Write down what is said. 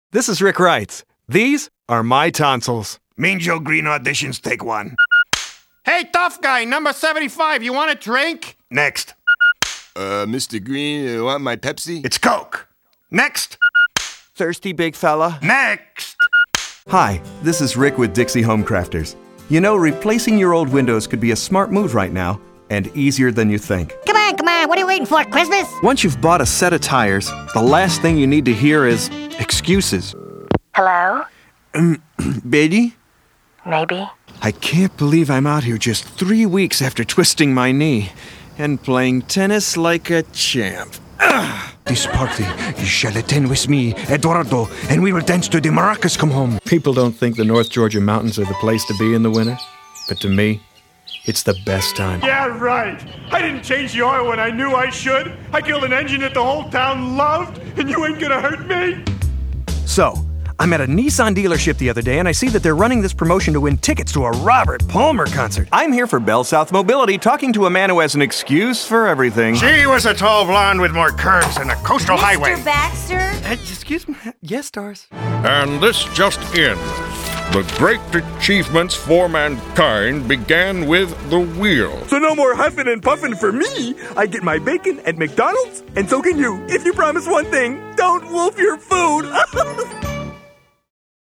This is Rick Wright. These are my tonsils. Mean Joe Green auditions, take one. Hey, tough guy, number 75, you want a drink? Next. Mr. Green, you want my Pepsi? It's Coke. Next. Thirsty big fella. Next. Hi, this is Rick with Dixie Home Crafters. You know, replacing your old windows could be a smart move right now, and easier than you think. Come on, what are you waiting for, Christmas? Once you've bought a set of tires, the last thing you need to hear is excuses. Hello? Betty? Maybe. I can't believe I'm out here just 3 weeks after twisting my knee and playing tennis like a champ. This party you shall attend with me, Eduardo, and we will dance to the maracas come home. People don't think the North Georgia mountains are the place to be in the winter, but to me, it's the best time. Yeah, right. I didn't change the oil when I knew I should. I killed an engine that the whole town loved, and you ain't gonna hurt me. So, I'm at a Nissan dealership the other day, and I see that they're running this promotion to win tickets to a Robert Palmer concert. I'm here for Bell South Mobility, talking to a man who has an excuse for everything. She was a tall blonde with more curves than a coastal highway. Mr. Baxter? Excuse me? Yes, stars. And this just in. The great achievements for mankind began with the wheel. So no more huffing and puffing for me. I get my bacon at McDonald's, and so can you. If you promise one thing, don't wolf your food.